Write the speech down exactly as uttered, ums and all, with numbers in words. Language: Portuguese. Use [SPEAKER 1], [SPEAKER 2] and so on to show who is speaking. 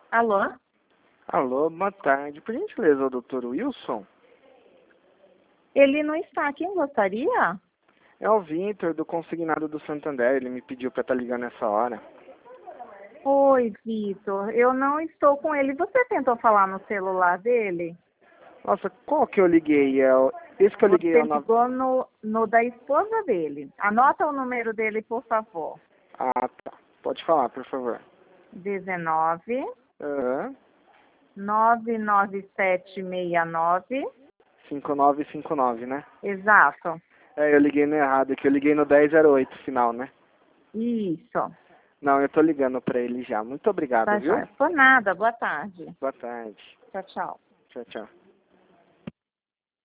[SPEAKER 1] Alô?
[SPEAKER 2] Alô, boa tarde. Por gentileza, o doutor Wilson?
[SPEAKER 1] Ele não está. Quem gostaria?
[SPEAKER 2] É o Vitor, do Consignado do Santander. Ele me pediu para estar ligando nessa hora.
[SPEAKER 1] Oi, Vitor. Eu não estou com ele. Você tentou falar no celular dele?
[SPEAKER 2] Nossa, qual que eu liguei? É o... Esse que eu liguei é
[SPEAKER 1] Você
[SPEAKER 2] o... No...
[SPEAKER 1] ligou no, no da esposa dele. Anota o número dele, por favor.
[SPEAKER 2] Ah, tá. Pode falar, por favor.
[SPEAKER 1] dezenove,
[SPEAKER 2] Aham.
[SPEAKER 1] nove nove sete seis nove.
[SPEAKER 2] cinco nove cinco nove, né?
[SPEAKER 1] Exato.
[SPEAKER 2] É, eu liguei no errado aqui. Eu liguei no dez zero oito final, né?
[SPEAKER 1] Isso.
[SPEAKER 2] Não, eu tô ligando para ele já. Muito obrigado,
[SPEAKER 1] Tá
[SPEAKER 2] viu?
[SPEAKER 1] joia. Por nada. Boa tarde.
[SPEAKER 2] Boa tarde.
[SPEAKER 1] Tchau, tchau.
[SPEAKER 2] Tchau, tchau.